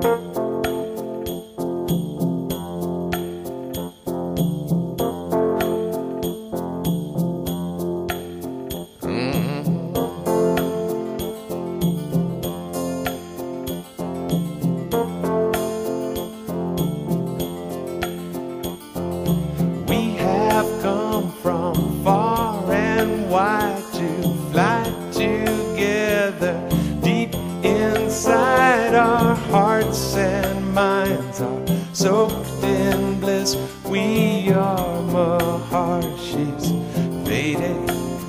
Our hearts and minds are soaked in bliss. We are Maharshi's Vedic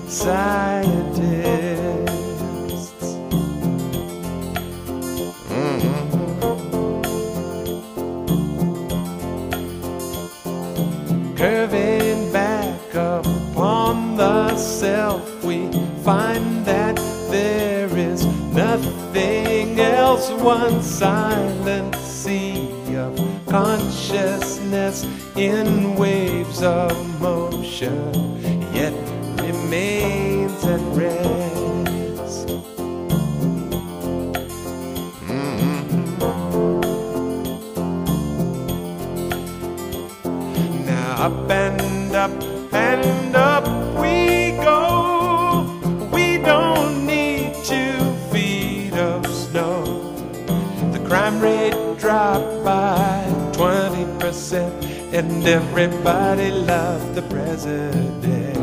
scientists. Curving back upon the self, we find that there is nothing else. One silent sea of consciousness in waves of motion, yet remains at rest. Now up and up and up we go. We don't need 2 feet of snow. The crime rate dropped by 20%, and everybody loved the president.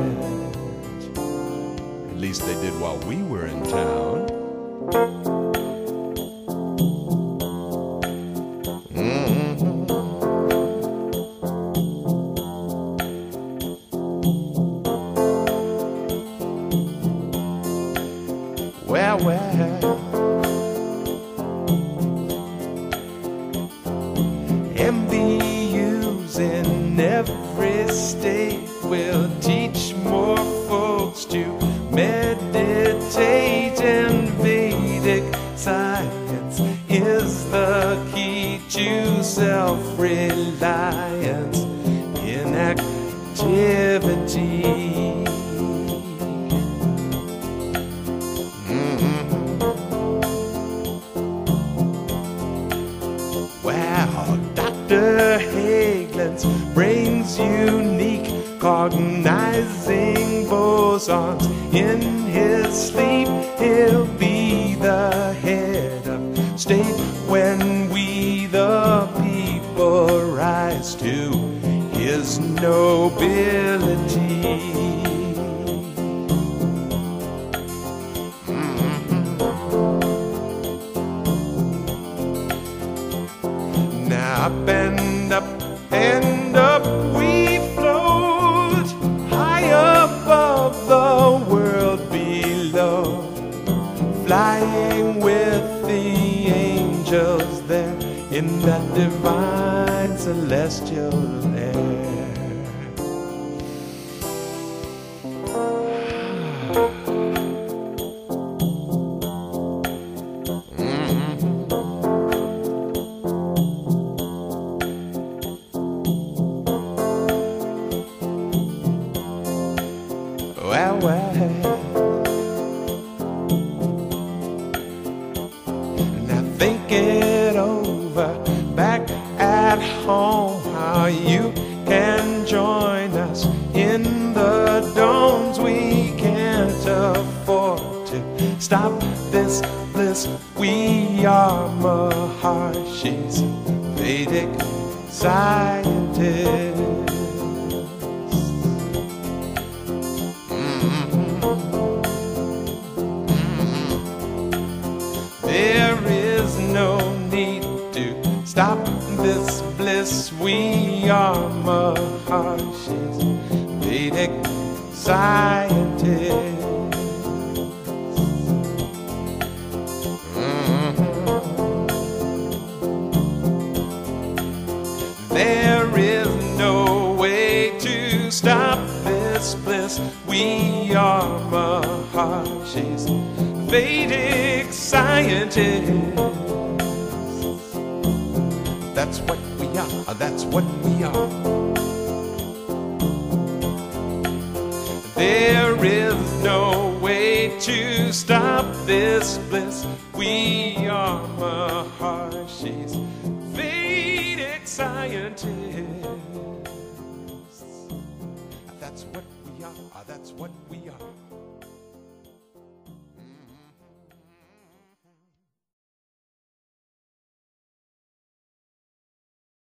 At least they did while we were in town. Well, MBUs in every state will teach more folks to meditate, and Vedic science is the key to self-reliance in activity. Wow, Dr. Hagelin's brain's unique, cognizing bosons in his sleep. He'll be the head of state when we the people rise to his nobility. Now up and up we float, high above the world below, flying with the angels there in that divine celestial air. Now think it over back at home, how you can join us in the domes. We can't afford to stop this bliss. We are Maharshi's Vedic scientists. There is no need to stop this bliss. We are Maharshi's Vedic scientists. There is no way to stop this bliss. We are Maharshi's Vedic scientists. That's what we are, that's what we are. There is no way to stop this bliss. We are Maharshi's Vedic scientists. That's what we are. That's what we are.